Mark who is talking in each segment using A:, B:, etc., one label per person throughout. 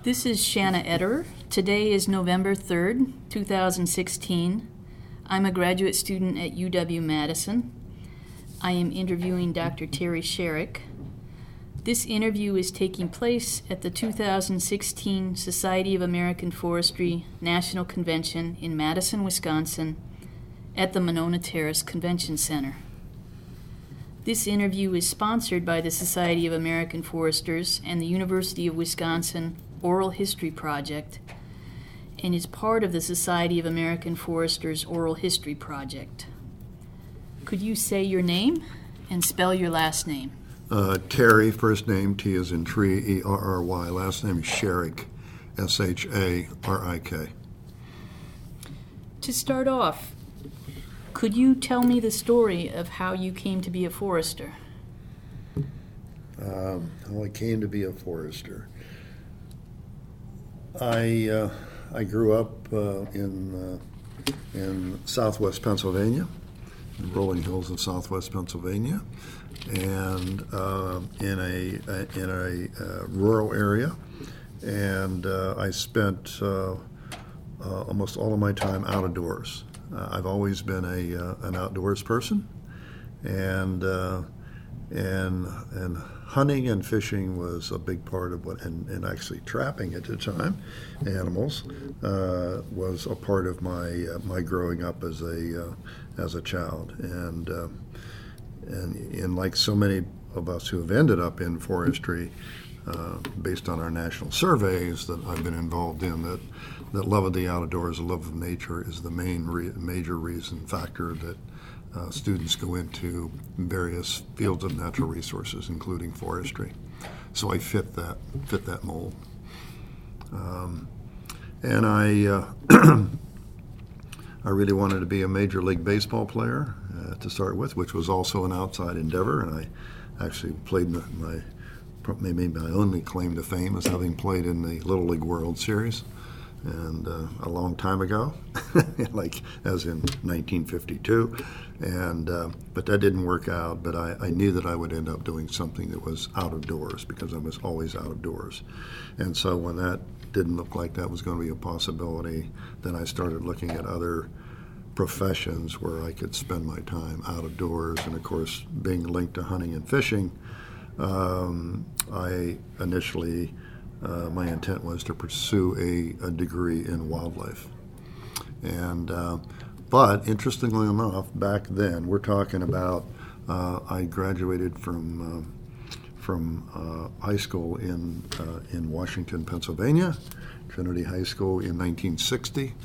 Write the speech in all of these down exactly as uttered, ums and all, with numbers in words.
A: This is Shanna Ederer. Today is November third, two thousand sixteen. I'm a graduate student at U W-Madison. I am interviewing Doctor Terry Sherrick. This interview is taking place at the two thousand sixteen Society of American Forestry National Convention in Madison, Wisconsin, at the Monona Terrace Convention Center. This interview is sponsored by the Society of American Foresters and the University of Wisconsin Oral History Project, and is part of the Society of American Foresters Oral History Project. Could you say your name and spell your last name?
B: Uh, Terry, first name, T as in tree, E R R Y. Last name is Sherrick, S H A R I K.
A: To start off, could you tell me the story of how you came to be a forester?
B: Um, how I came to be a forester. I uh, I grew up uh, in uh, in Southwest Pennsylvania, in Rolling Hills in Southwest Pennsylvania, and uh, in a, a in a uh, rural area, and uh, I spent uh, uh, almost all of my time out of doors. Uh, I've always been a uh, an outdoors person, and uh, and and hunting and fishing was a big part of what, and, and actually trapping at the time, animals, uh, was a part of my uh, my growing up as a uh, as a child, and uh, and and like so many of us who have ended up in forestry, uh, based on our national surveys that I've been involved in, that that love of the outdoors, the love of nature, is the main re- major reason factor that Uh, students go into various fields of natural resources, including forestry. So I fit that fit that mold, um, and I uh, I really wanted to be a Major League Baseball player uh, to start with, which was also an outside endeavor. And I actually played my, my maybe my only claim to fame is having played in the Little League World Series, and uh, a long time ago, like as in nineteen fifty-two, and uh, but that didn't work out. But I, I knew that I would end up doing something that was out of doors, because I was always out of doors. And so when that didn't look like that was going to be a possibility, then I started looking at other professions where I could spend my time out of doors. And of course, being linked to hunting and fishing, um, I initially Uh, my intent was to pursue a, a degree in wildlife. And uh, but interestingly enough, back then, we're talking about, uh, I graduated from uh, from uh, high school in uh, in Washington, Pennsylvania, Trinity High School in nineteen sixty,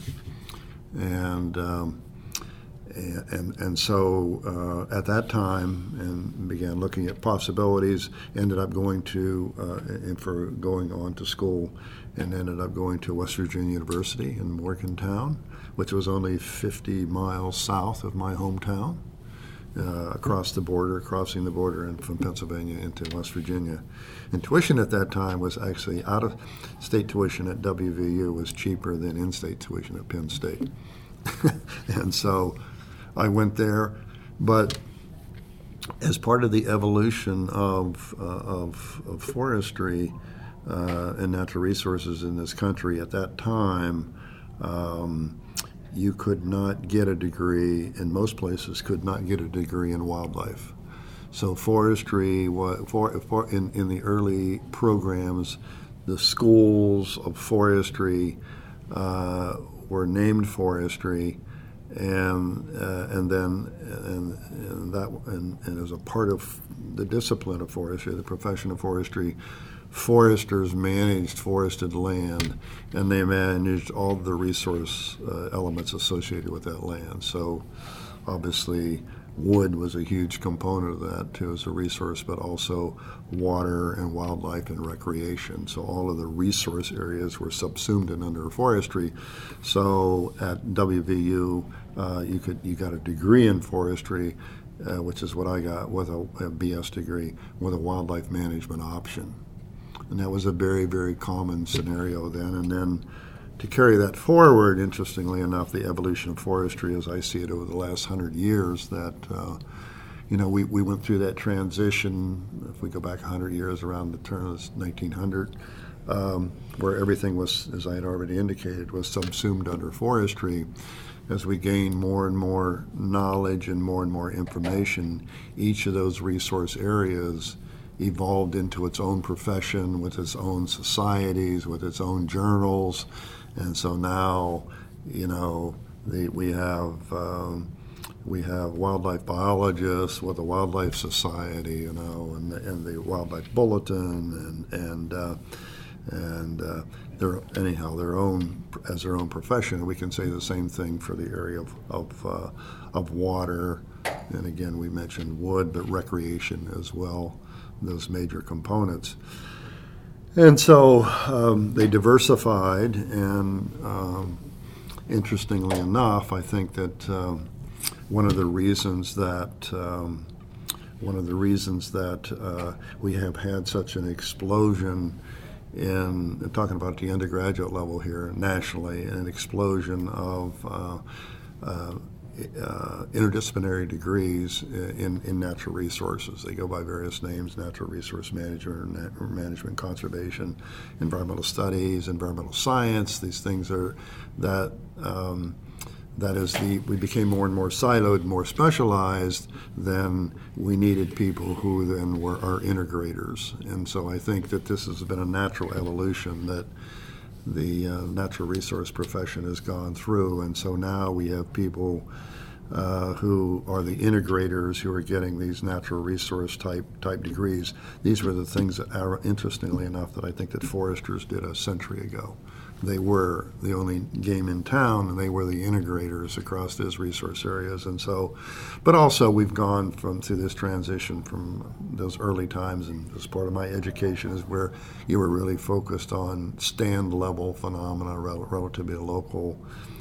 B: and um, And, and so uh, at that time, and began looking at possibilities, ended up going to, uh, and for going on to school, and ended up going to West Virginia University in Morgantown, which was only fifty miles south of my hometown, uh, across the border, crossing the border in, from Pennsylvania into West Virginia. And tuition at that time was actually, out-of-state tuition at W V U was cheaper than in-state tuition at Penn State. And so I went there, but as part of the evolution of uh, of, of forestry uh, and natural resources in this country at that time, um, you could not get a degree, in most places could not get a degree in wildlife. So forestry, for, for in, in the early programs, the schools of forestry uh, were named forestry, and uh, and then and, and that and, and as a part of the discipline of forestry, the profession of forestry, foresters managed forested land, and they managed all the resource uh, elements associated with that land. So obviously wood was a huge component of that too as a resource, but also water and wildlife and recreation. So all of the resource areas were subsumed in under forestry. So at W V U, uh, you could you got a degree in forestry, uh, which is what I got, with a, a B S degree with a wildlife management option. And that was a very, very common scenario then. And then to carry that forward, interestingly enough, the evolution of forestry, as I see it over the last hundred years, that uh, you know, we, we went through that transition. If we go back one hundred years, around the turn of nineteen hundred, um, where everything was, as I had already indicated, was subsumed under forestry. As we gained more and more knowledge and more and more information, each of those resource areas evolved into its own profession, with its own societies, with its own journals. And so now, you know, the, we have um, we have wildlife biologists with the Wildlife Society, you know, and the, and the Wildlife Bulletin, and and uh, and uh, their anyhow their own as their own profession. We can say the same thing for the area of of, uh, of water, and again we mentioned wood, but recreation as well. Those major components. And so um, they diversified, and um, interestingly enough, I think that um, one of the reasons that um, one of the reasons that uh, we have had such an explosion in, I'm talking about the undergraduate level here nationally, an explosion of uh, uh, Uh, interdisciplinary degrees in, in natural resources. They go by various names: natural resource management, nat- management, conservation, environmental studies, environmental science. These things are that um, that is the we became more and more siloed, more specialized. Then we needed people who then were our integrators. And so I think that this has been a natural evolution that the uh, natural resource profession has gone through, and so now we have people uh, who are the integrators who are getting these natural resource type type degrees. These were the things that are, interestingly enough, that I think that foresters did a century ago. They were the only game in town, and they were the integrators across those resource areas. And so, but also we've gone from through this transition from those early times, and as part of my education is where you were really focused on stand level phenomena, rel- relatively local,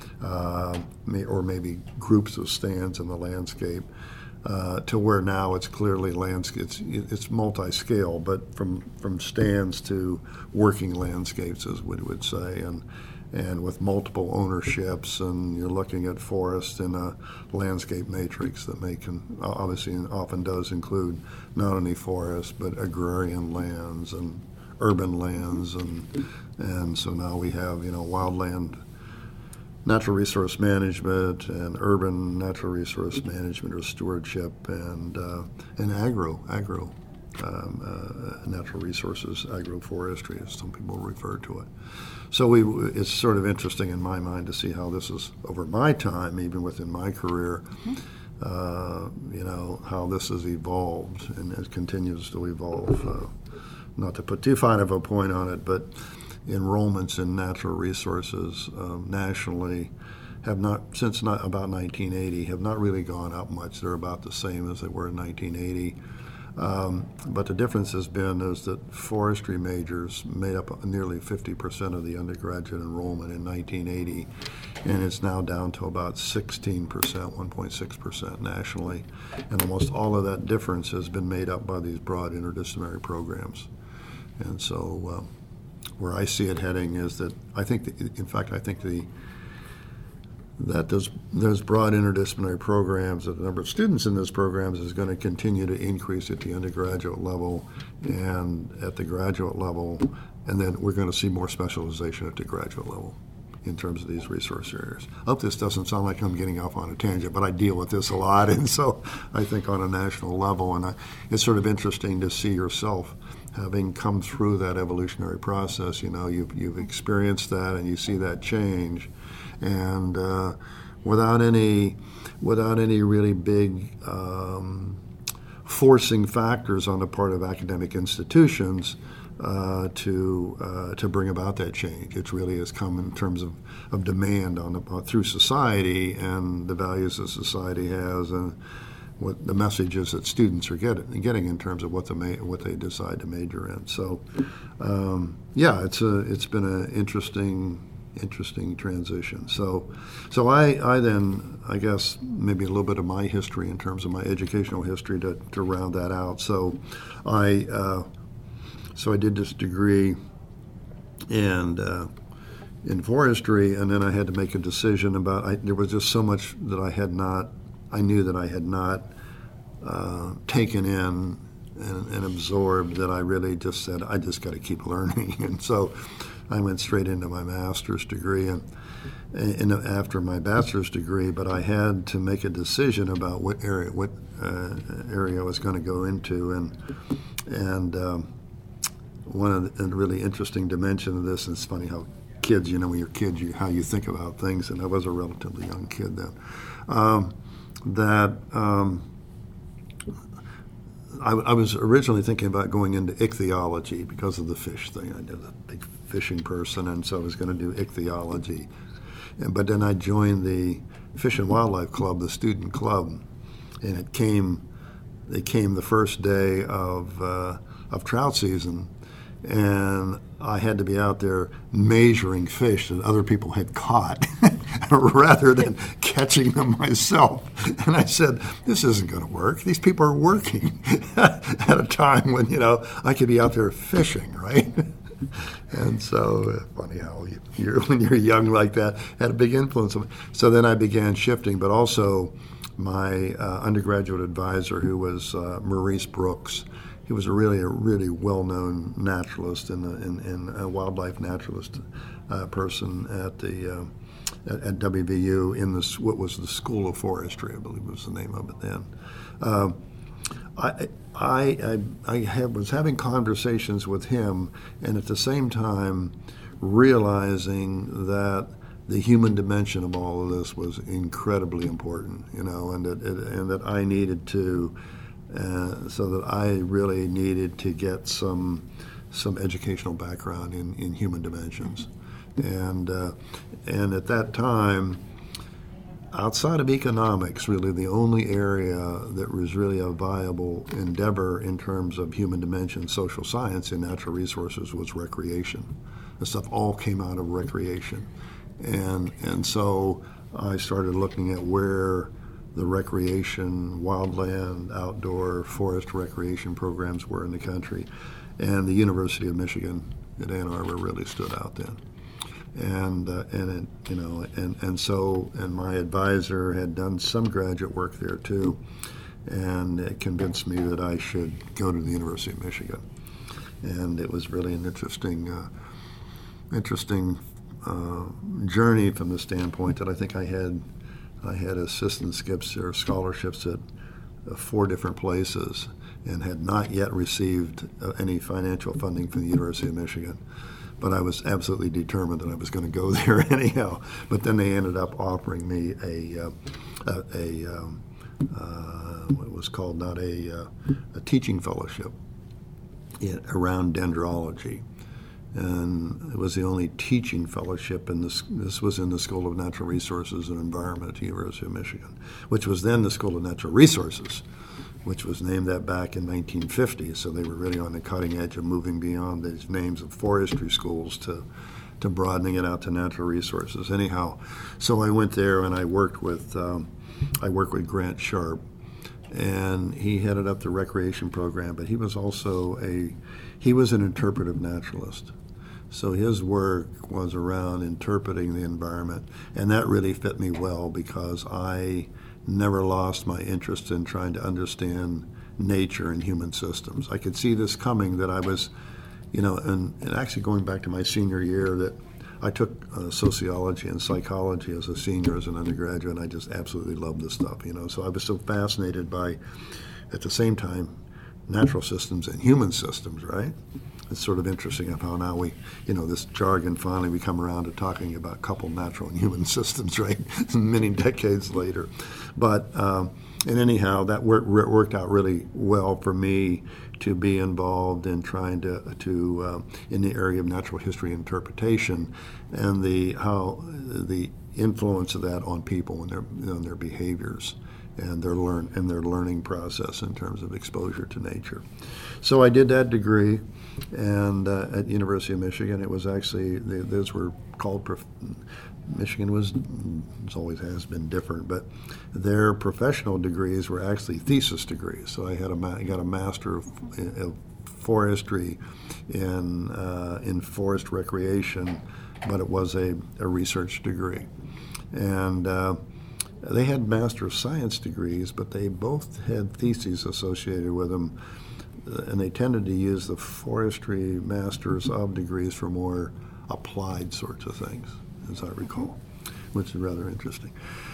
B: uh, may, or maybe groups of stands in the landscape. Uh, to where now it's clearly landscape. It's, it's multi-scale, but from from stands to working landscapes, as we would say, and and with multiple ownerships, and you're looking at forest in a landscape matrix that may can obviously and often does include not only forest but agrarian lands and urban lands, and and so now we have you know wildland natural resource management and urban natural resource management or stewardship, and uh, and agro agro um, uh, natural resources, agroforestry, as some people refer to it. So we it's sort of interesting in my mind to see how this is over my time, even within my career. Mm-hmm. Uh, you know how this has evolved, and it continues to evolve. Uh, not to put too fine of a point on it, but enrollments in natural resources um, nationally have not, since not about nineteen eighty, have not really gone up much. They're about the same as they were in nineteen eighty. Um, but the difference has been is that forestry majors made up nearly fifty percent of the undergraduate enrollment in nineteen eighty, and it's now down to about sixteen percent, one point six percent nationally. And almost all of that difference has been made up by these broad interdisciplinary programs. And so uh, where I see it heading is that I think, that, in fact, I think the that those those broad interdisciplinary programs, that the number of students in those programs is going to continue to increase at the undergraduate level and at the graduate level, and then we're going to see more specialization at the graduate level in terms of these resource areas. I hope this doesn't sound like I'm getting off on a tangent, but I deal with this a lot, and so I think on a national level, and I, it's sort of interesting to see yourself having come through that evolutionary process. You know, you've, you've experienced that, and you see that change, and uh, without any without any really big um, forcing factors on the part of academic institutions uh, to uh, to bring about that change. It really has come in terms of, of demand on the, uh, through society and the values that society has, and what the messages that students are getting getting in terms of what the ma- what they decide to major in. So, um, yeah, it's a it's been an interesting interesting transition. So, so I I then I guess maybe a little bit of my history in terms of my educational history to, to round that out. So, I uh, so I did this degree and. Uh, in forestry, and then I had to make a decision about. I, there was just so much that I had not. I knew that I had not uh, taken in and, and absorbed that I really just said, I just got to keep learning. And so I went straight into my master's degree and, and after my bachelor's degree, but I had to make a decision about what area what uh, area I was going to go into. And and um, one of the really interesting dimension of this, and it's funny how kids, you know, when you're kids, you, how you think about things, and I was a relatively young kid then, um, that um, I, I was originally thinking about going into ichthyology because of the fish thing. I did a big fishing person, and so I was going to do ichthyology. And, but then I joined the Fish and Wildlife Club, the student club, and it came, it came the first day of uh, of trout season, and I had to be out there measuring fish that other people had caught rather than catching them myself. And I said, this isn't going to work. These people are working at a time when, you know, I could be out there fishing, right? And so, uh, funny how you, you're, when you're young like that, had a big influence on me. So then I began shifting, but also my uh, undergraduate advisor, who was uh, Maurice Brooks. He was a really, a really well-known naturalist and, and, and a wildlife naturalist uh, person at the uh, at, at W V U in this what was the School of Forestry, I believe was the name of it then. Uh, I, I, I, I have, was having conversations with him, and at the same time realizing that the human dimension of all of this was incredibly important, you know, and that it, and that I needed to. Uh, so that I really needed to get some some educational background in, in human dimensions, and uh, and at that time, outside of economics, really the only area that was really a viable endeavor in terms of human dimension, social science, and natural resources was recreation. The stuff all came out of recreation, and and so I started looking at where the recreation, wildland, outdoor, forest recreation programs were in the country. And the University of Michigan at Ann Arbor really stood out then. And, uh, and it, you know, and, and so, and my advisor had done some graduate work there too, and it convinced me that I should go to the University of Michigan. And it was really an interesting, uh, interesting uh, journey from the standpoint that I think I had I had assistantships or scholarships at uh, four different places and had not yet received uh, any financial funding from the University of Michigan. But I was absolutely determined that I was going to go there anyhow. But then they ended up offering me a, uh, a, a um, uh, what was called not a, uh, a teaching fellowship in, around dendrology. And it was the only teaching fellowship in this. This was in the School of Natural Resources and Environment at the University of Michigan, which was then the School of Natural Resources, which was named that back in nineteen fifty. So they were really on the cutting edge of moving beyond these names of forestry schools to, to broadening it out to natural resources. Anyhow, so I went there and I worked with um, I worked with Grant Sharp, and he headed up the recreation program. But he was also a he was an interpretive naturalist. So his work was around interpreting the environment, and that really fit me well because I never lost my interest in trying to understand nature and human systems. I could see this coming, that I was, you know, and, and actually going back to my senior year, that I took uh, sociology and psychology as a senior, as an undergraduate, and I just absolutely loved this stuff, you know. So I was so fascinated by, at the same time, natural systems and human systems, right? It's sort of interesting of how now we, you know, this jargon, finally we come around to talking about coupled natural and human systems, right? Many decades later. But, um, and anyhow, that work, worked out really well for me to be involved in trying to, to uh, in the area of natural history interpretation and the, how the influence of that on people and their, you know, their behaviors and their learn and their learning process in terms of exposure to nature. So I did that degree, and uh, at University of Michigan, it was actually they, those were called. Prof- Michigan was, it always has been different, but their professional degrees were actually thesis degrees. So I had a ma- got a master of, of forestry in uh, in forest recreation, but it was a, a research degree, and. Uh, They had Master of Science degrees, but they both had theses associated with them. and they tended to use the forestry masters of degrees for more applied sorts of things, as I recall, which is rather interesting.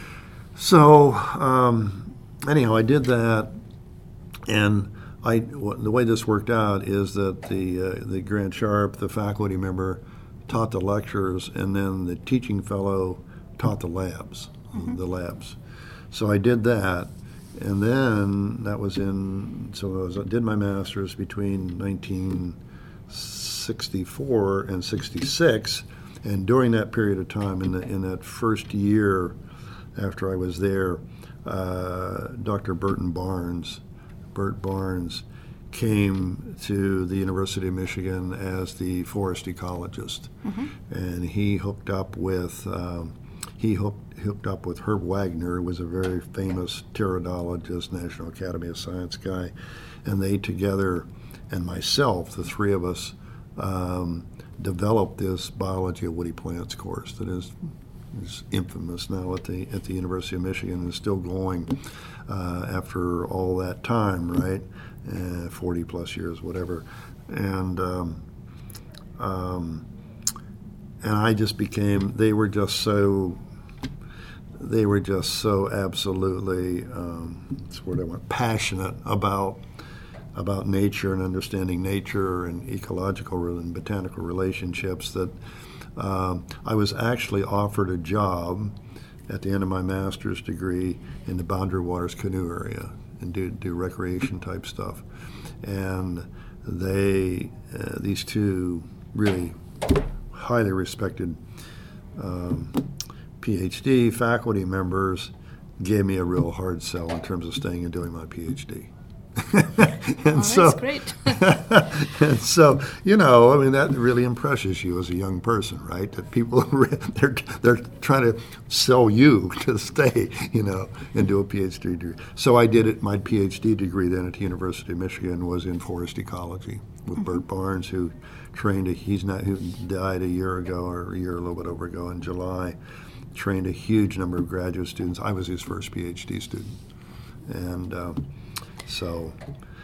B: So um, anyhow, I did that, and I the way this worked out is that the uh, the Grant Sharp, the faculty member, taught the lectures, and then the teaching fellow taught the labs, mm-hmm. the labs. So I did that. And then that was in, so I, was, I did my master's between nineteen sixty-four and sixty-six, and during that period of time, in, the, in that first year after I was there, uh, Doctor Burton Barnes, Bert Barnes, came to the University of Michigan as the forest ecologist, mm-hmm. and he hooked up with um, he hooked hooked up with Herb Wagner, who was a very famous pteridologist, National Academy of Science guy, and they together, and myself, the three of us, um, developed this biology of woody plants course that is, is infamous now at the at the University of Michigan and is still going uh, after all that time, right? Uh, forty plus years, whatever, and um, um, and I just became. They were just so. They were just so absolutely, um, that's the word I want, passionate about about nature and understanding nature and ecological and botanical relationships that um, I was actually offered a job at the end of my master's degree in the Boundary Waters canoe area and do, do recreation type stuff. And they, uh, these two really highly respected um, PhD faculty members gave me a real hard sell in terms of staying and doing my PhD. and
A: oh,
B: so,
A: that's great.
B: and so, you know, I mean, that really impresses you as a young person, right? That people, they're they're trying to sell you to stay, you know, and do a PhD degree. So I did it. My PhD degree then at the University of Michigan was in forest ecology with mm-hmm. Bert Barnes, who trained. A, he's not who died a year ago or a year a little bit over ago in July. Trained a huge number of graduate students. I was his first PhD student, and um, so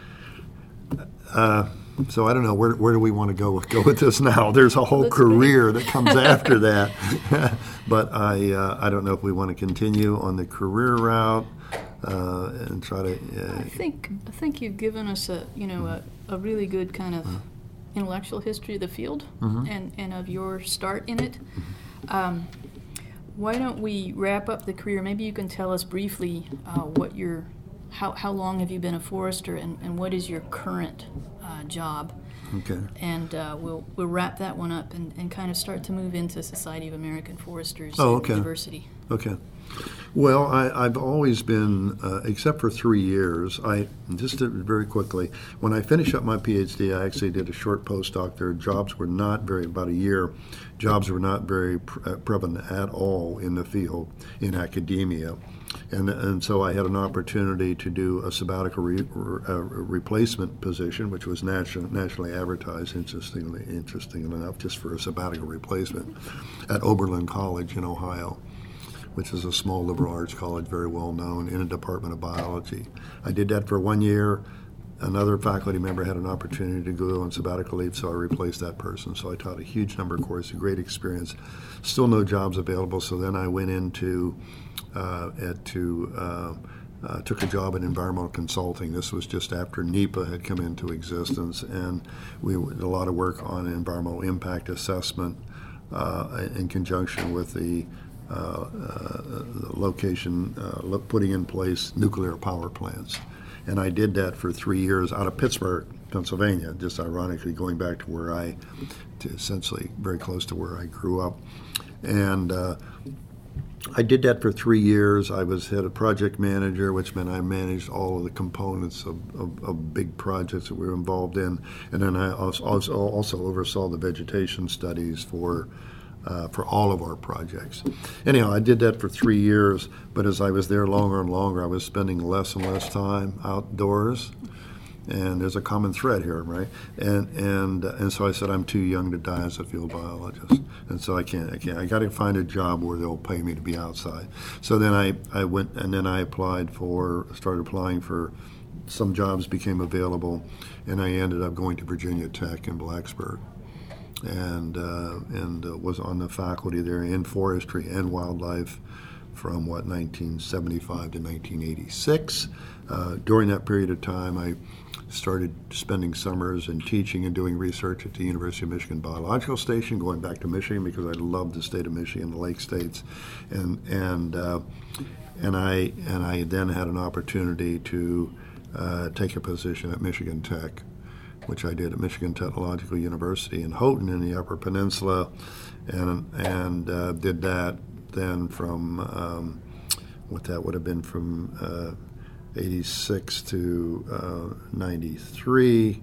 B: uh, so I don't know where where do we want to go with, go with this now? There's a whole
A: That's
B: career
A: great.
B: that comes after that, but I uh, I don't know if we want to continue on the career route uh, and try to. Uh,
A: I think I think you've given us a you know a, a really good kind of intellectual history of the field mm-hmm. and and of your start in it. Um, Why don't we wrap up the career? Maybe you can tell us briefly uh, what your, how how long have you been a forester, and, and what is your current uh, job?
B: Okay.
A: And uh, we'll we'll wrap that one up and, and kind of start to move into Society of American Foresters
B: oh, okay.
A: Diversity.
B: Okay. Well, I, I've always been, uh, except for three years, I just did very quickly, when I finished up my PhD, I actually did a short postdoc there. Jobs were not very, about a year, jobs were not very pre- prevalent at all in the field, in academia. And and so I had an opportunity to do a sabbatical re, uh, replacement position, which was nation, nationally advertised, interestingly, interestingly enough, just for a sabbatical replacement at Oberlin College in Ohio, which is a small liberal arts college, very well known, in a department of biology. I did that for one year. Another faculty member had an opportunity to go on sabbatical leave, so I replaced that person. So I taught a huge number of courses, a great experience. Still no jobs available, so then I went into, uh, at, to, uh, uh, took a job in environmental consulting. This was just after NEPA had come into existence, and we did a lot of work on environmental impact assessment uh, in conjunction with the Uh, uh, location, uh, putting in place nuclear power plants. And I did that for three years out of Pittsburgh, Pennsylvania, just ironically going back to where I, to essentially very close to where I grew up. And uh, I did that for three years. I was head of project manager, which meant I managed all of the components of, of, of big projects that we were involved in. And then I also, also, also oversaw the vegetation studies for Uh, for all of our projects. Anyhow, I did that for three years, but as I was there longer and longer, I was spending less and less time outdoors. And there's a common thread here, right? And and uh, and so I said, I'm too young to die as a field biologist, and so I can't. I can't. I got to find a job where they'll pay me to be outside. So then I, I went and then I applied for started applying for some jobs became available, and I ended up going to Virginia Tech in Blacksburg, and uh, and uh, was on the faculty there in forestry and wildlife from what nineteen seventy-five to nineteen eighty-six. Uh, during that period of time, I started spending summers and teaching and doing research at the University of Michigan Biological Station, going back to Michigan because I loved the state of Michigan, the Lake States, and and uh, and I and I then had an opportunity to uh, take a position at Michigan Tech, which I did at Michigan Technological University in Houghton in the Upper Peninsula, and and uh, did that then from um, what that would have been from uh, eighty-six to uh, ninety-three,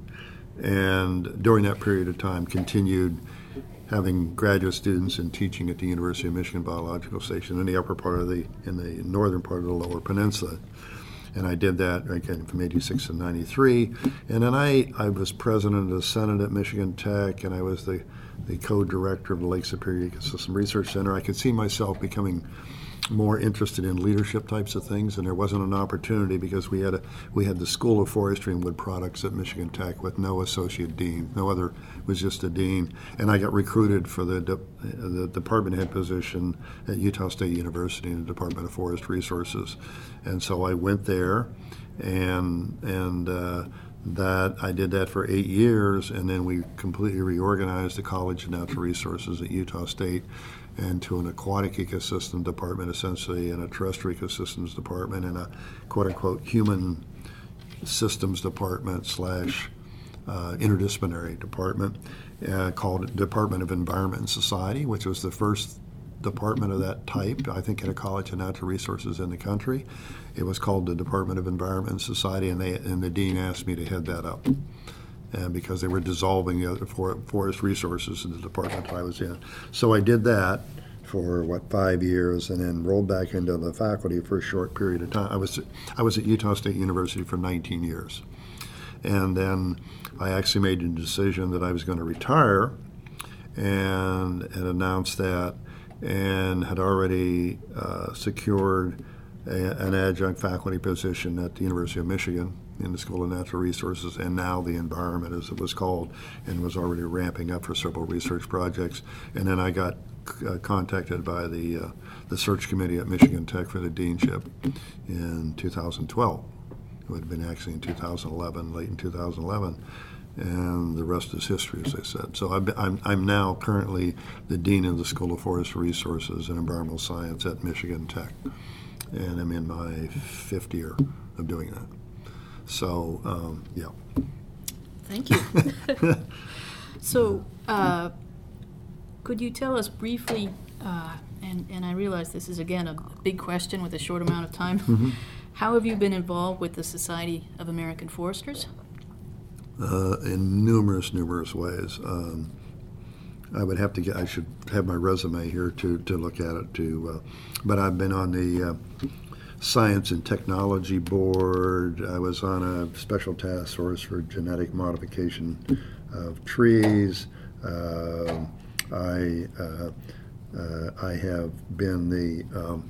B: and during that period of time continued having graduate students and teaching at the University of Michigan Biological Station in the upper part of the, in the northern part of the Lower Peninsula. And I did that again from eighty-six to ninety-three. And then I, I was president of the Senate at Michigan Tech, and I was the, the co-director of the Lake Superior Ecosystem Research Center. I could see myself becoming more interested in leadership types of things, and there wasn't an opportunity because we had a, we had the School of Forestry and Wood Products at Michigan Tech with no associate dean, no other, was just a dean. And I got recruited for the de, the department head position at Utah State University in the Department of Forest Resources, and so I went there, and and. Uh, that I did that for eight years, and then we completely reorganized the College of Natural Resources at Utah State into an aquatic ecosystem department, essentially, and a terrestrial ecosystems department, and a quote-unquote human systems department slash uh, interdisciplinary department uh, called Department of Environment and Society, which was the first department of that type, I think, at a college of natural resources in the country. It was called the Department of Environment and Society, and they and the dean asked me to head that up, and because they were dissolving the other for, forest resources in the department I was in. So I did that for what five years, and then rolled back into the faculty for a short period of time. I was I was at Utah State University for nineteen years, and then I actually made a decision that I was going to retire, and and announced that, and had already uh, secured a, an adjunct faculty position at the University of Michigan in the School of Natural Resources, and now the Environment, as it was called, and was already ramping up for several research projects. And then I got uh, contacted by the uh, the search committee at Michigan Tech for the deanship in two thousand twelve. It would have been actually in two thousand eleven, late in two thousand eleven. And the rest is history, as I said. So I've been, I'm, I'm now currently the dean of the School of Forest Resources and Environmental Science at Michigan Tech, and I'm in my fifth year of doing that. So, um, yeah.
A: Thank you. So, uh, could you tell us briefly, uh, and, and I realize this is, again, a big question with a short amount of time, mm-hmm. How have you been involved with the Society of American Foresters?
B: Uh, in numerous, numerous ways. Um, I would have to get, I should have my resume here to, to look at it too. Uh, but I've been on the uh, Science and Technology Board. I was on a special task force for genetic modification of trees. Uh, I uh, uh, I have been the um,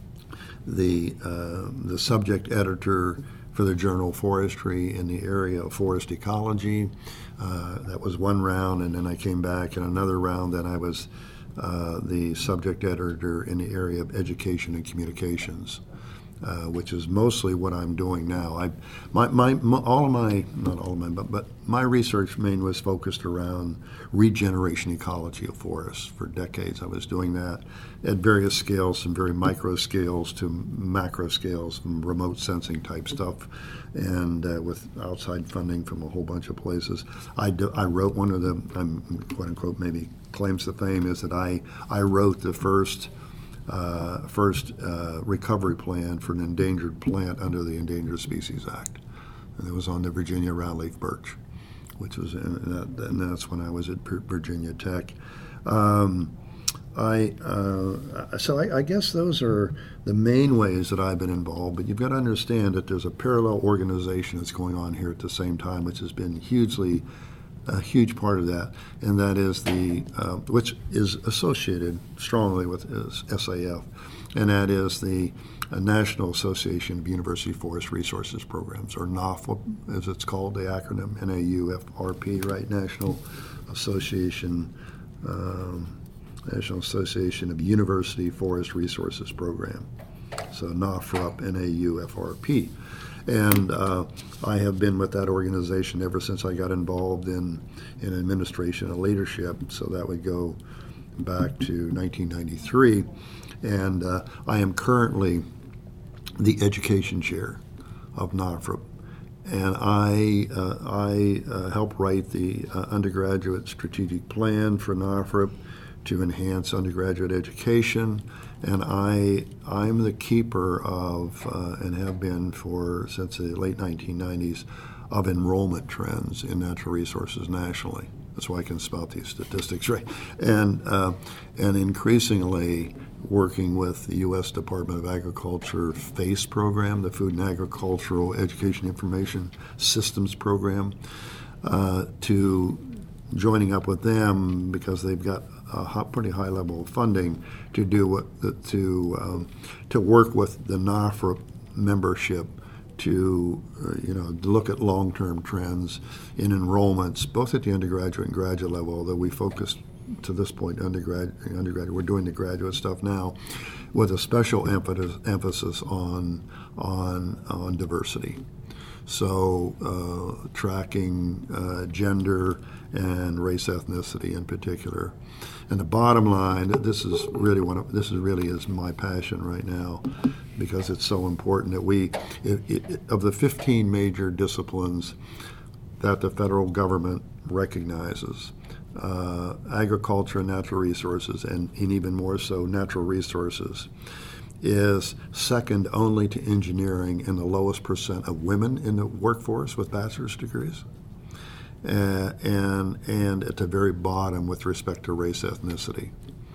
B: the uh, the subject editor for the journal Forestry in the area of forest ecology. Uh, that was one round, and then I came back in another round, then I was uh, the subject editor in the area of education and communications, uh, which is mostly what I'm doing now. I, my, my, my, all of my, not all of my, but, but my research main was focused around regeneration ecology of forests. For decades I was doing that at various scales, from very micro scales to macro scales, from remote sensing type stuff, and uh, with outside funding from a whole bunch of places. I, do, I wrote one of the, I'm quote unquote maybe claims to fame is that I, I wrote the first Uh, first uh, recovery plan for an endangered plant under the Endangered Species Act. And it was on the Virginia roundleaf birch, which was, in, and that's when I was at Virginia Tech. Um, I uh, so I, I guess those are the main ways that I've been involved. But you've got to understand that there's a parallel organization that's going on here at the same time, which has been hugely a huge part of that, and that is the, uh, which is associated strongly with is S A F, and that is the uh, National Association of University Forest Resources Programs, or N A F R P, as it's called, the acronym, N A U F R P, right? National Association, um, National Association of University Forest Resources Program. So N A F R P, N A U F R P. And uh, I have been with that organization ever since I got involved in, in administration and leadership, so that would go back to nineteen ninety-three. And uh, I am currently the education chair of N A F R P. And I, uh, I uh, help write the uh, undergraduate strategic plan for N A F R P to enhance undergraduate education. And I, I'm the keeper of, uh, and have been for since the late nineteen nineties, of enrollment trends in natural resources nationally. That's why I can spout these statistics, right? And uh, and increasingly working with the U S Department of Agriculture FACE program, the Food and Agricultural Education Information Systems program, uh, to joining up with them because they've got a high, pretty high level of funding to do what to um, to work with the N A F R P membership to uh, you know look at long-term trends in enrollments, both at the undergraduate and graduate level. Although we focused to this point undergrad undergraduate, we're doing the graduate stuff now, with a special emphasis emphasis on on on diversity. So uh, tracking uh, gender and race, ethnicity in particular. And the bottom line, this is really one of, this is really is my passion right now, because it's so important that we, it, it, of the fifteen major disciplines that the federal government recognizes, uh, agriculture and natural resources, and, and even more so natural resources, is second only to engineering in the lowest percent of women in the workforce with bachelor's degrees. Uh, and and at the very bottom with respect to race, ethnicity.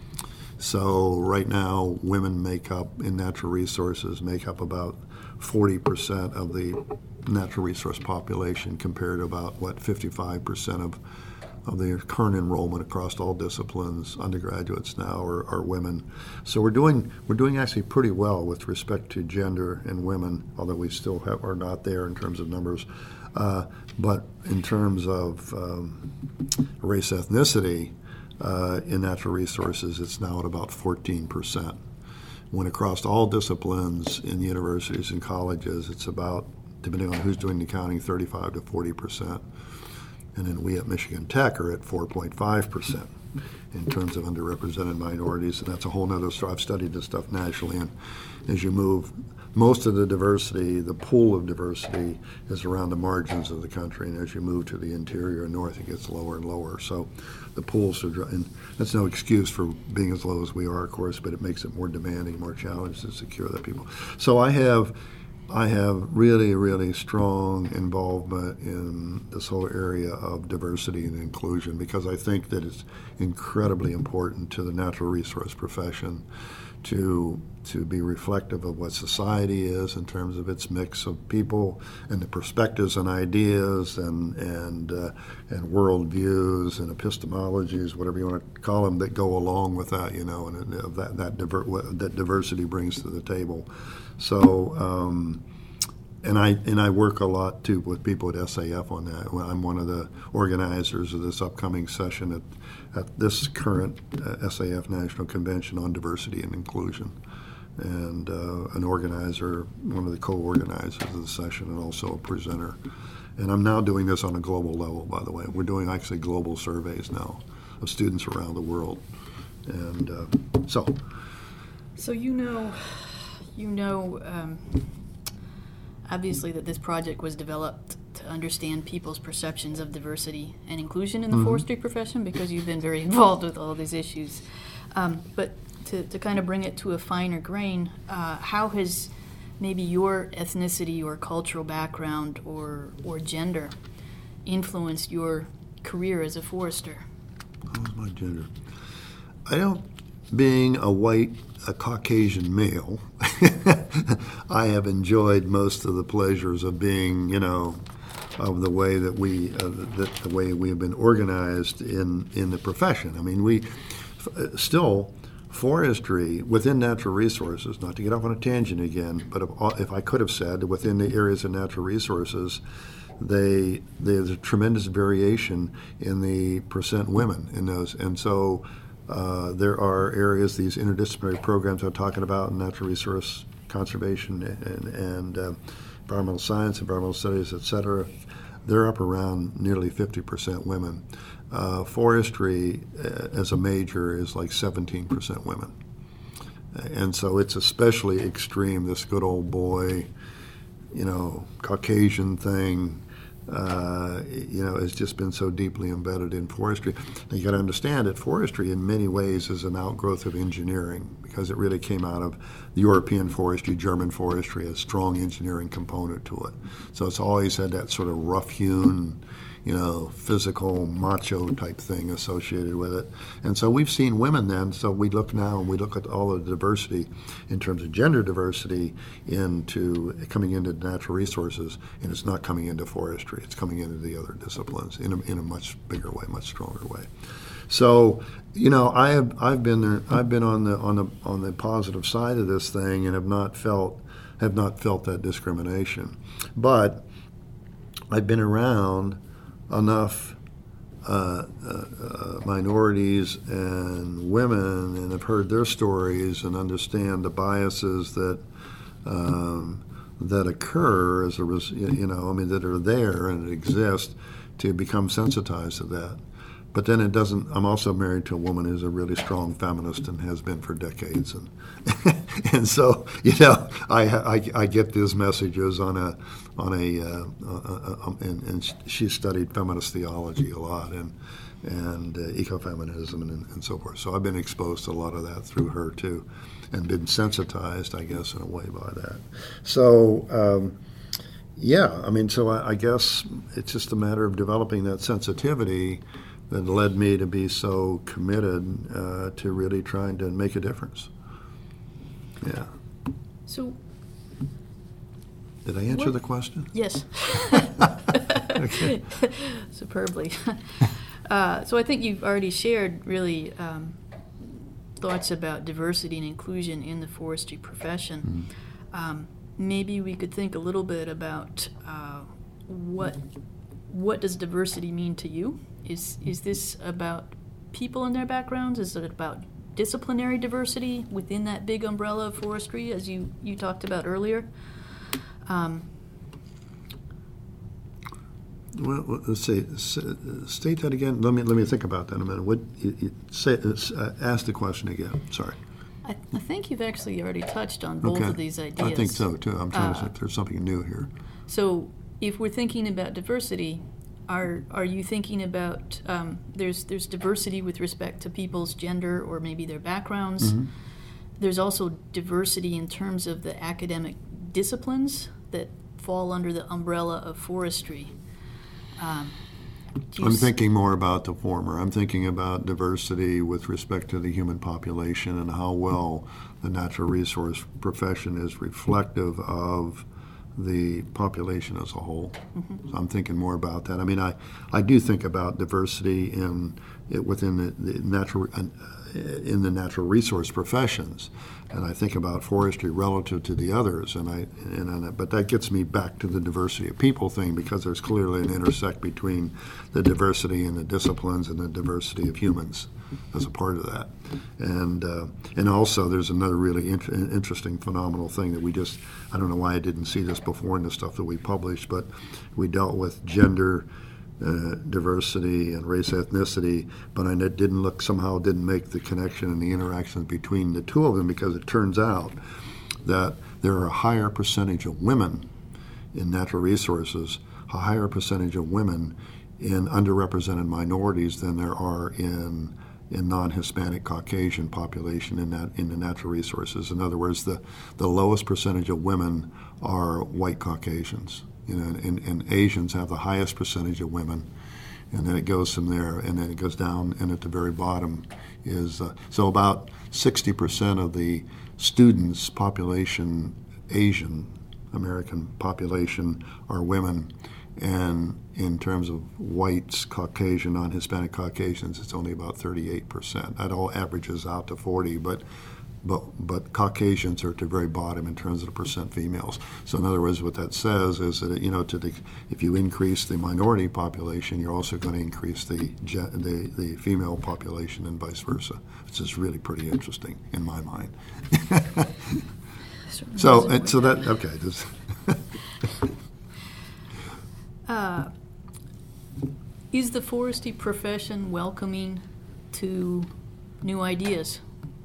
B: So right now, women make up, in natural resources, make up about forty percent of the natural resource population, compared to about, what, fifty-five percent of, of the current enrollment across all disciplines. Undergraduates now are, are women. So we're doing we're doing actually pretty well with respect to gender and women, although we still have, are not there in terms of numbers. Uh, but in terms of um, race, ethnicity, uh, in natural resources, it's now at about fourteen percent. When across all disciplines in universities and colleges, it's about, depending on who's doing the counting, thirty-five to forty percent. And then we at Michigan Tech are at four point five percent in terms of underrepresented minorities, and that's a whole nother story. I've studied this stuff nationally, and as you move, most of the diversity, the pool of diversity, is around the margins of the country, and as you move to the interior and north, it gets lower and lower. So the pools are, and that's no excuse for being as low as we are, of course, but it makes it more demanding, more challenging to secure that people. So I have I have really, really strong involvement in this whole area of diversity and inclusion, because I think that it's incredibly important to the natural resource profession to to be reflective of what society is in terms of its mix of people and the perspectives and ideas and and uh, and worldviews and epistemologies, whatever you want to call them, that go along with that, you know, and uh, that that, diver- that diversity brings to the table. So, um, and I and I work a lot too with people at S A F on that. I'm one of the organizers of this upcoming session at at this current uh, S A F National Convention on Diversity and Inclusion, and uh, an organizer, one of the co-organizers of the session, and also a presenter. And I'm now doing this on a global level, by the way. We're doing actually global surveys now of students around the world, and uh, so.
A: So you know. You know, um, obviously, that this project was developed to understand people's perceptions of diversity and inclusion in the mm-hmm. forestry profession, because you've been very involved with all these issues. Um, but to, to kind of bring it to a finer grain, uh, how has maybe your ethnicity or cultural background or, or gender influenced your career as a forester?
B: How's my gender? I don't, being a white, a Caucasian male, I have enjoyed most of the pleasures of being, you know, of the way that we, uh, the, the way we have been organized in, in the profession. I mean, we f- still, forestry within natural resources, not to get off on a tangent again, but if, if I could have said within the areas of natural resources, they there's a tremendous variation in the percent women in those. And so uh, there are areas, these interdisciplinary programs I'm talking about in natural resource conservation and, and uh, environmental science, environmental studies, et cetera, they're up around nearly fifty percent women. Uh, forestry uh, as a major is like seventeen percent women. And so it's especially extreme, this good old boy, you know, Caucasian thing, uh, you know, has just been so deeply embedded in forestry. Now you got to understand that forestry in many ways is an outgrowth of engineering, because it really came out of the European forestry, German forestry, a strong engineering component to it. So it's always had that sort of rough-hewn, you know, physical, macho type thing associated with it. And so we've seen women then, so we look now and we look at all of the diversity in terms of gender diversity into coming into natural resources, and it's not coming into forestry, it's coming into the other disciplines in a, in a much bigger way, much stronger way. So, you know, I have I've been there I've been on the on the on the positive side of this thing and have not felt have not felt that discrimination. But I've been around enough uh, uh, uh, minorities and women, and have heard their stories and understand the biases that um, that occur as a res- you know I mean that are there and exist, to become sensitized to that. But then it doesn't. I'm also married to a woman who's a really strong feminist and has been for decades, and and so you know I, I, I get these messages on a on a uh, uh, uh, and, and she studied feminist theology a lot and and uh, ecofeminism and, and so forth. So I've been exposed to a lot of that through her too, and been sensitized, I guess, in a way by that. So. Um, yeah, I mean, so I, I guess it's just a matter of developing that sensitivity that led me to be so committed uh, to really trying to make a difference. Yeah.
A: So,
B: did I answer
A: what,
B: the question?
A: Yes. Superbly. Uh, so I think you've already shared really um, thoughts about diversity and inclusion in the forestry profession. Mm-hmm. Um, maybe we could think a little bit about uh, what what does diversity mean to you? Is is this about people and their backgrounds? Is it about disciplinary diversity within that big umbrella of forestry, as you, you talked about earlier? Um,
B: well, let's see. State that again. Let me let me think about that a minute. What you, you say? Uh, ask the question again. Sorry.
A: I, I think you've actually already touched on both
B: okay.
A: of these ideas.
B: I think so too. I'm trying
A: uh,
B: to see if there's something new here.
A: So, if we're thinking about diversity, are are you thinking about um, there's there's diversity with respect to people's gender or maybe their backgrounds?
B: Mm-hmm. There's
A: also diversity in terms of the academic disciplines that fall under the umbrella of forestry. Um,
B: I'm s- thinking more about the former. I'm thinking about diversity with respect to the human population and how well the natural resource profession is reflective of the population as a whole. Mm-hmm. So I'm thinking more about that. I mean, I, I do think about diversity in it within the, the natural uh, in the natural resource professions, and I think about forestry relative to the others. And I and, and but that gets me back to the diversity of people thing, because there's clearly an intersect between the diversity in the disciplines and the diversity of humans as a part of that. And uh, and also there's another really in- interesting phenomenal thing that we just, I don't know why I didn't see this before in the stuff that we published, but we dealt with gender uh, diversity and race ethnicity, but I didn't look, somehow didn't make the connection and the interaction between the two of them, because it turns out that there are a higher percentage of women in natural resources, a higher percentage of women in underrepresented minorities than there are in in non-Hispanic Caucasian population in that in the natural resources. In other words, the, the lowest percentage of women are white Caucasians. You know, and, and Asians have the highest percentage of women, and then it goes from there, and then it goes down, and at the very bottom is uh, so about sixty percent of the students' population, Asian American population, are women, And in terms of whites, Caucasian, non-Hispanic Caucasians, it's only about thirty-eight percent. That all averages out to forty, but but but Caucasians are at the very bottom in terms of the percent females. So in other words, what that says is that, you know, to the, if you increase the minority population, you're also going to increase the, the the female population and vice versa, which is really pretty interesting in my mind. so and, so that okay. This
A: uh, is the forestry profession welcoming to new ideas?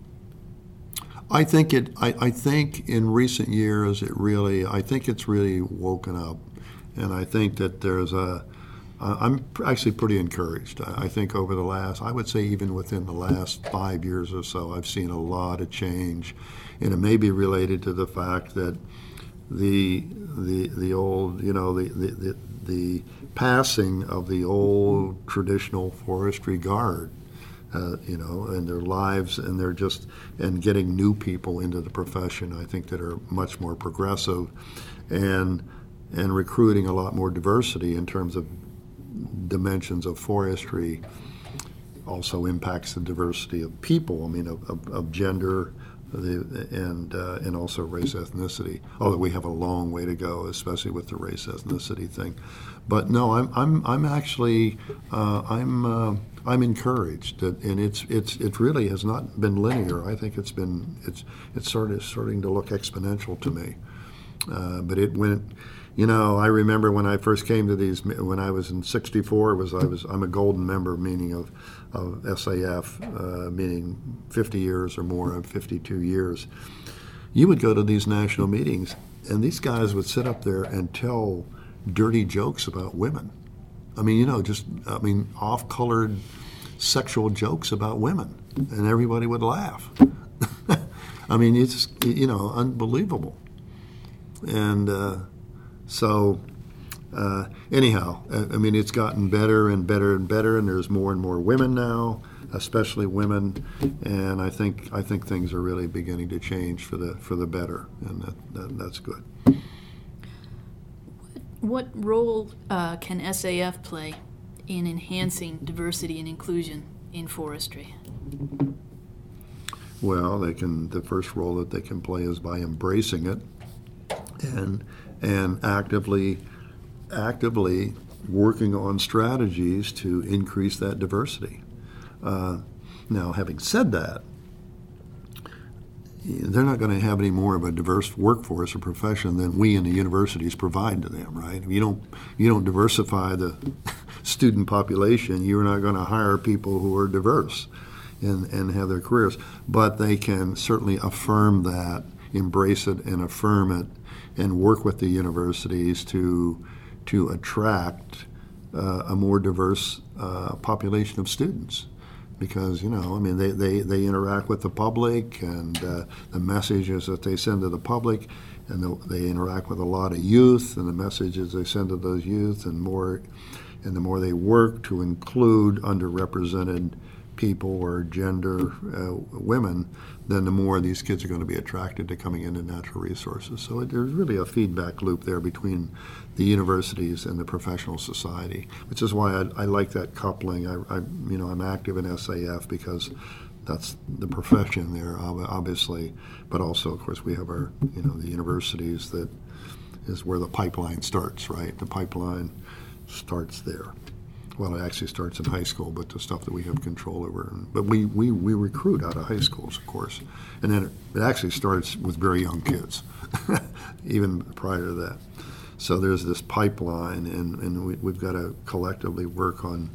B: I think it. I, I think in recent years, it really. I think it's really woken up, and I think that there's a. I'm actually pretty encouraged. I think over the last, I would say even within the last five years or so, I've seen a lot of change, and it may be related to the fact that the the the old, you know, the the the, the passing of the old traditional forestry guard. Uh, you know, and their lives, and they're just, and getting new people into the profession, I think, that are much more progressive, and and recruiting a lot more diversity in terms of dimensions of forestry also impacts the diversity of people. I mean, of, of, of gender, the, and uh, and also race, ethnicity. Although we have a long way to go, especially with the race, ethnicity thing. But no, I'm I'm I'm actually uh, I'm. Uh, I'm encouraged, that, and it's it's it really has not been linear. I think it's been it's it's sort of starting to look exponential to me. Uh, but it went, you know, I remember when I first came to these, when I was in sixty-four, was I was I'm a golden member, meaning of of S A F, uh, meaning fifty years or more, of fifty-two years. You would go to these national meetings, and these guys would sit up there and tell dirty jokes about women. I mean, you know, just, I mean, off-colored sexual jokes about women, and everybody would laugh. I mean, it's, you know, unbelievable. And uh, so, uh, anyhow, I mean, it's gotten better and better and better, and there's more and more women now, especially women, and I think I think things are really beginning to change for the for the better, and that, that that's good.
A: What role uh, can S A F play in enhancing diversity and inclusion in forestry?
B: Well, they can. The first role that they can play is by embracing it, and and actively, actively working on strategies to increase that diversity. Uh, now, having said that, they're not going to have any more of a diverse workforce or profession than we in the universities provide to them, right? If you don't, you don't diversify the student population, you're not going to hire people who are diverse and, and have their careers. But they can certainly affirm that, embrace it and affirm it, and work with the universities to, to attract uh, a more diverse uh, population of students. Because, you know, I mean, they, they, they interact with the public, and uh, the messages that they send to the public, and the, they interact with a lot of youth, and the messages they send to those youth, and more, and the more they work to include underrepresented people or gender uh, women, then the more these kids are going to be attracted to coming into natural resources. So it, there's really a feedback loop there between the universities and the professional society, which is why I, I like that coupling. I, I, you know, I'm active in S A F because that's the profession there, obviously, but also, of course, we have our, you know, the universities that is where the pipeline starts, right? The pipeline starts there. Well, it actually starts in high school, but the stuff that we have control over. But we, we, we recruit out of high schools, of course. And then it, it actually starts with very young kids, even prior to that. So there's this pipeline, and, and we, we've got to collectively work on,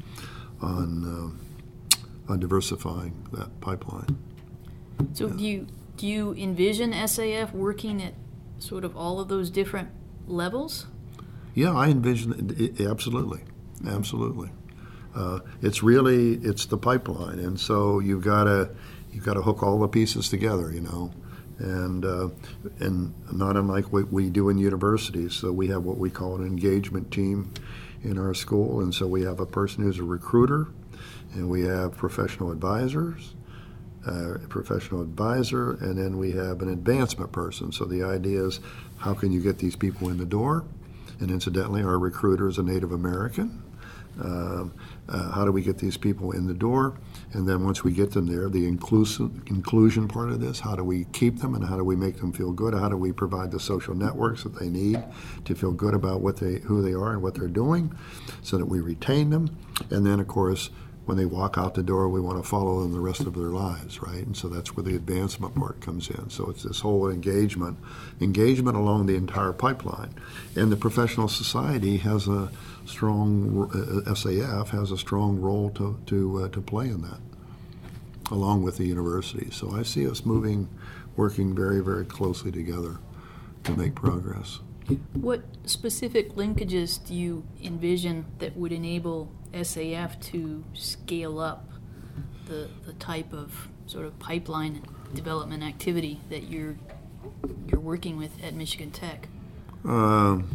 B: on, uh, on diversifying that pipeline.
A: So yeah. do you, do you envision S A F working at sort of all of those different levels?
B: Yeah, I envision it, it absolutely. Absolutely, uh, it's really it's the pipeline, and so you've got to you've got to hook all the pieces together, you know, and uh, and not unlike what we do in universities. So we have what we call an engagement team in our school, and so we have a person who's a recruiter, and we have professional advisors, uh, a professional advisor, and then we have an advancement person. So the idea is, how can you get these people in the door? And incidentally, our recruiter is a Native American. Uh, uh, how do we get these people in the door? And then once we get them there, the inclusive, inclusion part of this, how do we keep them and how do we make them feel good? How do we provide the social networks that they need to feel good about what they, who they are and what they're doing so that we retain them? And then, of course, when they walk out the door, we want to follow them the rest of their lives, right? And so that's where the advancement part comes in. So it's this whole engagement, engagement along the entire pipeline. And the professional society has a strong, uh, S A F has a strong role to to uh, to play in that, along with the university. So I see us moving, working very, very closely together to make progress.
A: What specific linkages do you envision that would enable S A F to scale up the the type of sort of pipeline development activity that you're you're working with at Michigan Tech? Um,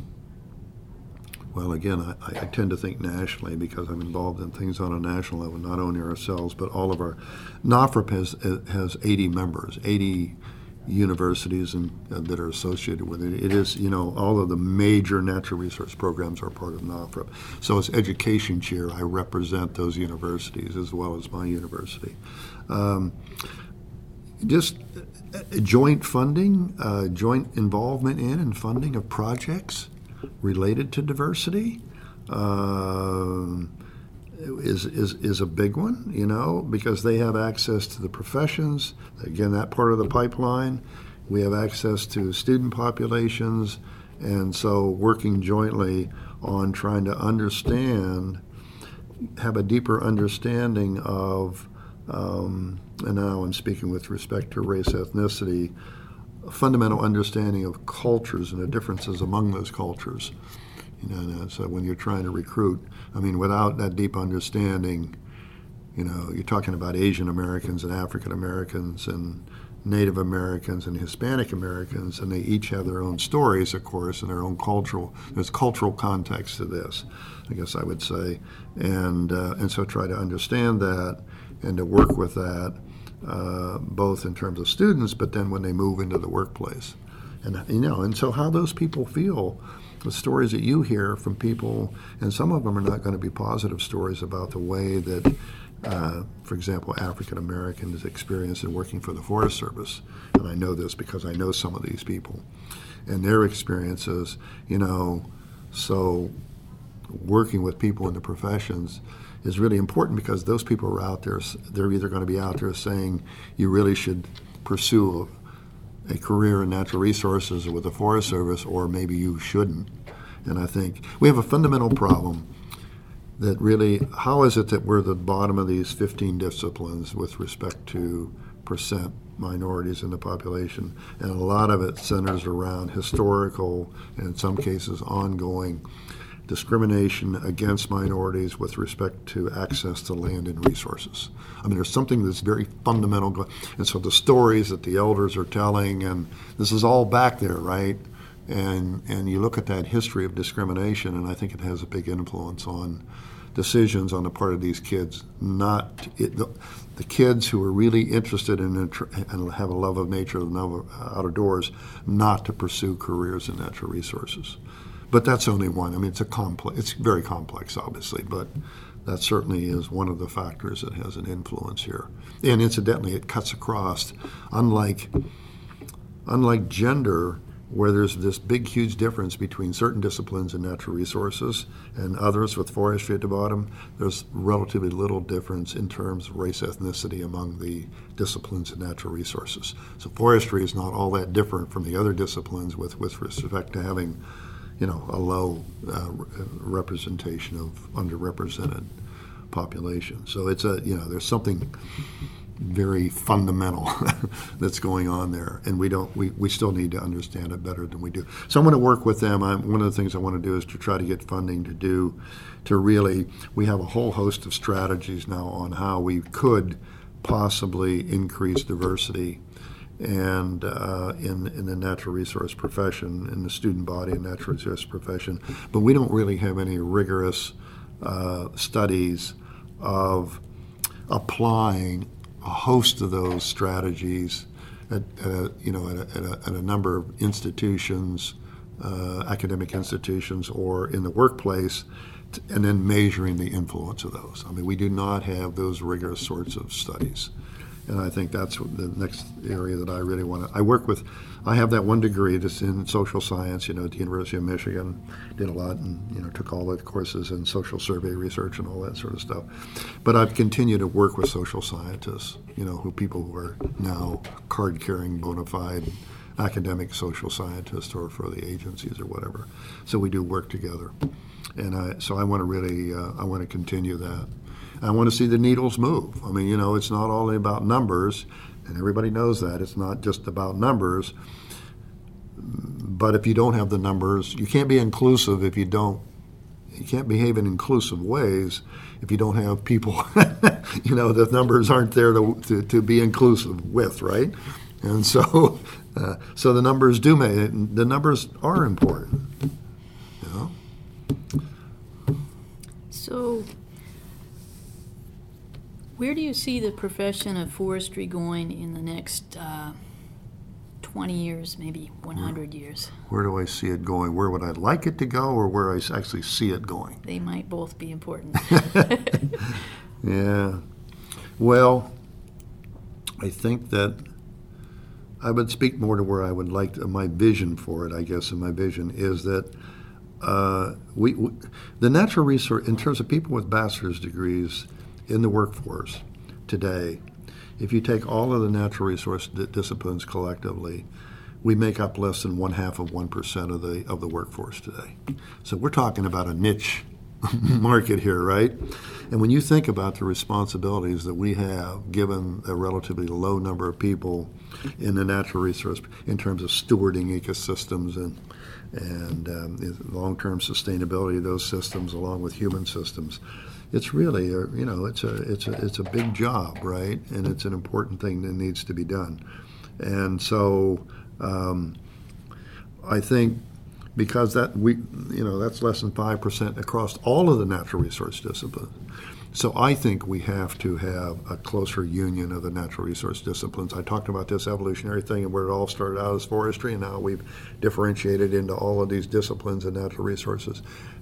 B: well, again, I, I tend to think nationally because I'm involved in things on a national level, not only ourselves, but all of our. N O F R P has has eighty members, eighty universities and, uh, that are associated with it. It is, you know, all of the major natural resource programs are part of N O F R P. So as education chair, I represent those universities as well as my university. Um, just uh, joint funding, uh, joint involvement in and funding of projects related to diversity. Um, Is, is is a big one, you know, because they have access to the professions. Again, that part of the pipeline. We have access to student populations, and so working jointly on trying to understand, have a deeper understanding of, um, and now I'm speaking with respect to race, ethnicity, a fundamental understanding of cultures and the differences among those cultures. You know, so when you're trying to recruit, I mean, without that deep understanding, you know, you're talking about Asian Americans and African Americans and Native Americans and Hispanic Americans, and they each have their own stories, of course, and their own cultural, there's cultural context to this, I guess I would say. And, uh, and so try to understand that and to work with that, uh, both in terms of students, but then when they move into the workplace. And, you know, and so how those people feel, the stories that you hear from people, and some of them are not going to be positive stories about the way that, uh, for example, African Americans experience in working for the Forest Service. And I know this because I know some of these people. And their experiences, you know, so working with people in the professions is really important because those people are out there, they're either going to be out there saying you really should pursue a career in natural resources or with the Forest Service, or maybe you shouldn't. And I think we have a fundamental problem that really, how is it that we're the bottom of these fifteen disciplines with respect to percent minorities in the population? And a lot of it centers around historical, and in some cases ongoing, discrimination against minorities with respect to access to land and resources. I mean, there's something that's very fundamental. And so the stories that the elders are telling, and this is all back there, right? And and you look at that history of discrimination, and I think it has a big influence on decisions on the part of these kids. Not it, the, the kids who are really interested in and have a love of nature and love of outdoors, not to pursue careers in natural resources. But that's only one. I mean, it's a complex. It's very complex, obviously, but that certainly is one of the factors that has an influence here. And incidentally, it cuts across. Unlike, unlike gender, where there's this big, huge difference between certain disciplines in natural resources and others with forestry at the bottom, there's relatively little difference in terms of race, ethnicity among the disciplines in natural resources. So forestry is not all that different from the other disciplines with, with respect to having, you know, a low uh, representation of underrepresented population. So it's a, you know, there's something very fundamental that's going on there, and we don't, we, we still need to understand it better than we do. So I'm going to work with them. I'm, one of the things I want to do is to try to get funding to do, to really, we have a whole host of strategies now on how we could possibly increase diversity and uh, in in the natural resource profession, in the student body and natural resource profession, but we don't really have any rigorous uh, studies of applying a host of those strategies at, at a, you know at a, at, a, at a number of institutions uh, academic institutions or in the workplace, t- and then measuring the influence of those. I mean, we do not have those rigorous sorts of studies. And I think that's the next area that I really want to. I work with, I have that one degree that's in social science, you know, at the University of Michigan. Did a lot and, you know, took all the courses in social survey research and all that sort of stuff. But I've continued to work with social scientists, you know, who people who are now card-carrying bona fide academic social scientists or for the agencies or whatever. So we do work together. And I, so I want to really, uh, I want to continue that. I want to see the needles move. I mean, you know, it's not only about numbers, and everybody knows that. It's not just about numbers. But if you don't have the numbers, you can't be inclusive if you don't, you can't behave in inclusive ways if you don't have people, you know, the numbers aren't there to, to, to be inclusive with, right? And so, uh, so the numbers do make it, the numbers are important, you know?
A: So, where do you see the profession of forestry going in the next uh, twenty years, maybe one hundred years?
B: Where do I see it going? Where would I like it to go, or where I s- actually see it going?
A: They might both be important.
B: Yeah. Well, I think that I would speak more to where I would like to, my vision for it, I guess, and my vision is that uh, we, we the natural resource, in terms of people with bachelor's degrees, in the workforce today, if you take all of the natural resource di- disciplines collectively, we make up less than one half of one percent of the of the workforce today. So we're talking about a niche market here, right? And when you think about the responsibilities that we have, given a relatively low number of people in the natural resource, in terms of stewarding ecosystems and and um, long-term sustainability of those systems, along with human systems. It's really, a, you know, it's a it's a it's a big job, right? And it's an important thing that needs to be done. And so, um, I think because that we, you know, that's less than five percent across all of the natural resource disciplines. So I think we have to have a closer union of the natural resource disciplines. I talked about this evolutionary thing and where it all started out as forestry, and now we've differentiated into all of these disciplines of natural resources.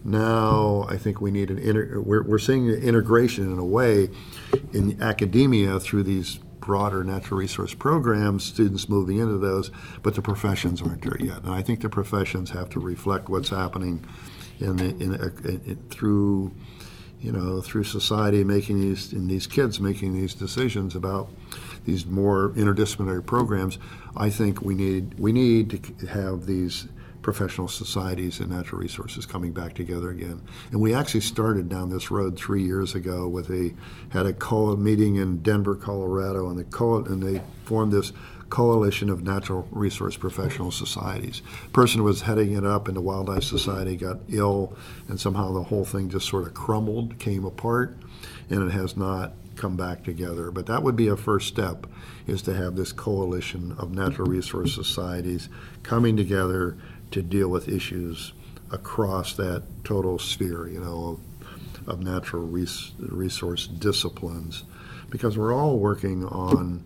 B: Now I think we need an inter- we're, we're seeing an integration in a way in academia through these broader natural resource programs, students moving into those, but the professions aren't there yet. And I think the professions have to reflect what's happening in the in, in, in through you know, through society making these, and these kids making these decisions about these more interdisciplinary programs. I think we need we need to have these professional societies and natural resources coming back together again. And we actually started down this road three years ago with a had a co- meeting in Denver, Colorado, and the co- and they formed this coalition of natural resource professional societies. Person who was heading it up in the Wildlife Society got ill, and somehow the whole thing just sort of crumbled, came apart, and it has not come back together. But that would be a first step, is to have this coalition of natural resource societies coming together to deal with issues across that total sphere, you know, of, of natural res- resource disciplines, because we're all working on,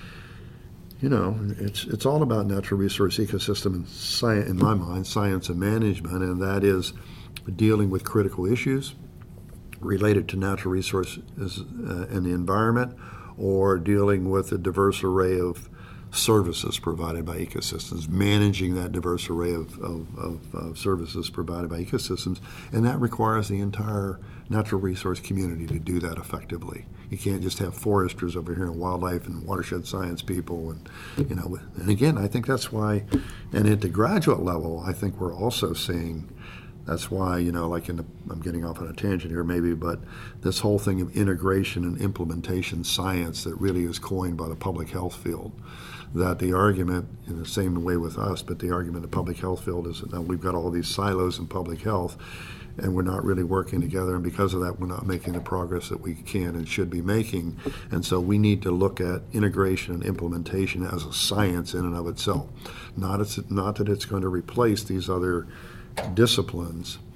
B: you know, it's it's all about natural resource ecosystem and science, in my mind, science and management, and that is dealing with critical issues related to natural resources uh, and the environment, or dealing with a diverse array of services provided by ecosystems, managing that diverse array of, of, of, of services provided by ecosystems, and that requires the entire natural resource community to do that effectively. You can't just have foresters over here and wildlife and watershed science people, and you know. And again, I think that's why, and at the graduate level, I think we're also seeing. That's why, you know, like in the, I'm getting off on a tangent here maybe, but this whole thing of integration and implementation science that really is coined by the public health field, that the argument, in the same way with us, but the argument in the public health field is that now we've got all these silos in public health and we're not really working together, and because of that we're not making the progress that we can and should be making. And so we need to look at integration and implementation as a science in and of itself. Not, it's, not that it's going to replace these other disciplines,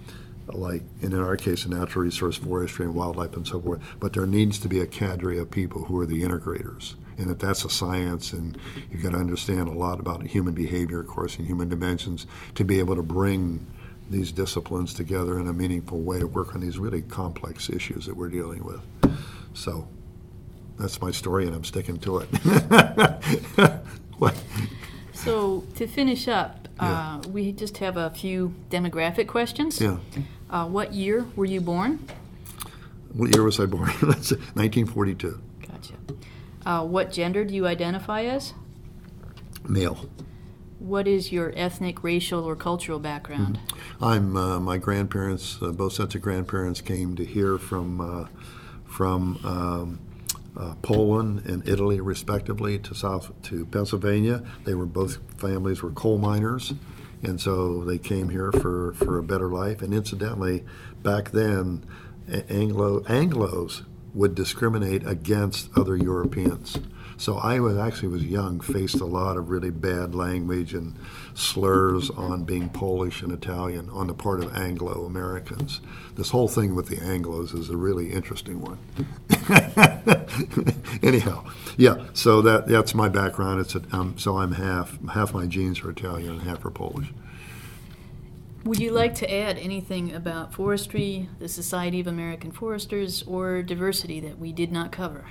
B: like, and in our case, a natural resource, forestry, and wildlife, and so forth. But there needs to be a cadre of people who are the integrators, and that that's a science, and you've got to understand a lot about human behavior, of course, and human dimensions to be able to bring these disciplines together in a meaningful way to work on these really complex issues that we're dealing with. So that's my story, and I'm sticking to it. What?
A: So to finish up,
B: Yeah.
A: uh, we just have a few demographic questions.
B: Yeah.
A: Uh, what year were you born?
B: What year was I born? That's nineteen forty-two.
A: Gotcha. Uh, what gender do you identify as?
B: Male.
A: What is your ethnic, racial, or cultural background?
B: I'm uh, my grandparents, uh, both sets of grandparents came to here from uh, from um, uh, Poland and Italy, respectively, to South to Pennsylvania. They were both families were coal miners, and so they came here for, for a better life. And incidentally, back then, Anglo Anglos would discriminate against other Europeans. So I was actually was young, faced a lot of really bad language and slurs on being Polish and Italian on the part of Anglo-Americans. This whole thing with the Anglos is a really interesting one. Anyhow, yeah. So that that's my background. It's a, um, so I'm half half my genes are Italian and half are Polish.
A: Would you like to add anything about forestry, the Society of American Foresters, or diversity that we did not cover?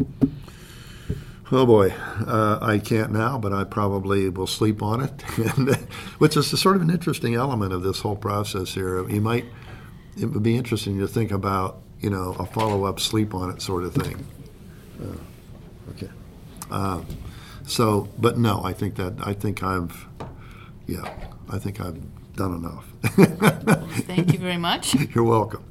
B: Oh boy, uh, I can't now, but I probably will sleep on it, and, which is a sort of an interesting element of this whole process here. You might, it would be interesting to think about, you know, a follow-up sleep on it sort of thing. Uh, okay. Uh, so, but no, I think that, I think I've, yeah, I think I've done enough.
A: Thank you very much.
B: You're welcome.